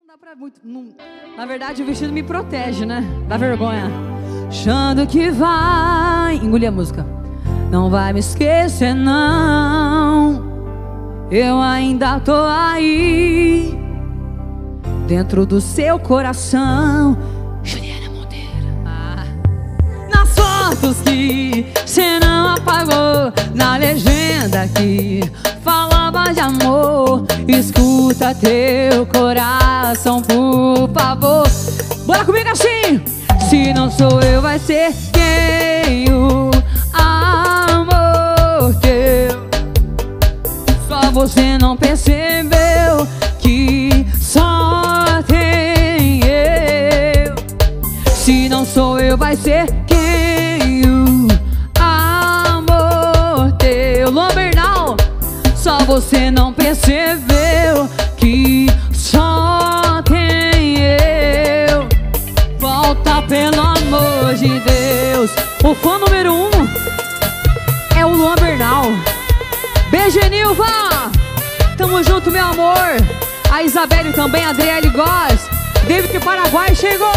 dá pra muito. Na verdade, o vestido me protege, né? Dá vergonha. Achando que vai engolir a música. Não vai me esquecer, não. Eu ainda tô aí, dentro do seu coração. Juliana Monteiro. Nas fotos que cê não apagou, na legenda que falava de amor. Escuta teu coração, por favor. Bora comigo assim. Se não sou eu, vai ser quem? O amor teu. Só você não percebeu que só tem eu. Se não sou eu, vai ser quem? O amor teu. Luan Bernal. Só você não percebeu que só tem eu. Volta, pelo amor de Deus. O fã número 1 é o Luan Bernal. Beijo, Nilva. Tamo junto, meu amor. A Isabelle também, a Adriele Góes. David Paraguai chegou.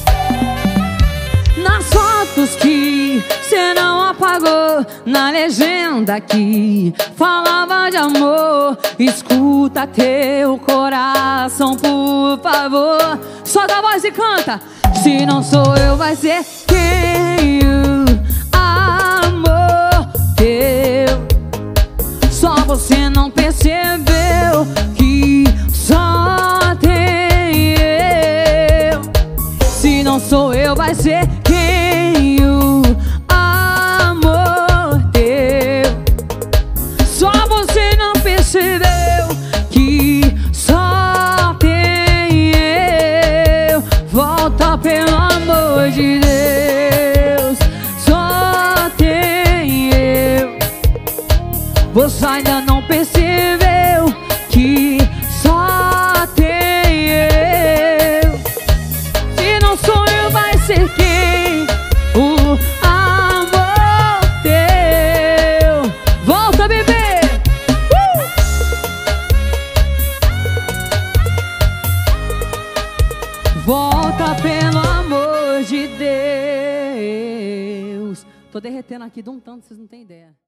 Nas fotos que cê não apagou, na legenda que falava de amor. Escuta teu coração, por favor. Solta a voz e canta. Se não sou eu, vai ser quem? O amor teu. Só você não percebeu que só tem eu. Se não sou eu, vai ser quem? O amor teu. Só você não percebeu que só tem eu. Volta, pelo amor de Deus. Só tem eu. Você ainda não percebeu que só tem eu. Se não sou eu, vai ser quem? O amor teu. Volta, bebê. Volta, pelo amor de Deus. Tô derretendo aqui de um tanto, vocês não têm ideia.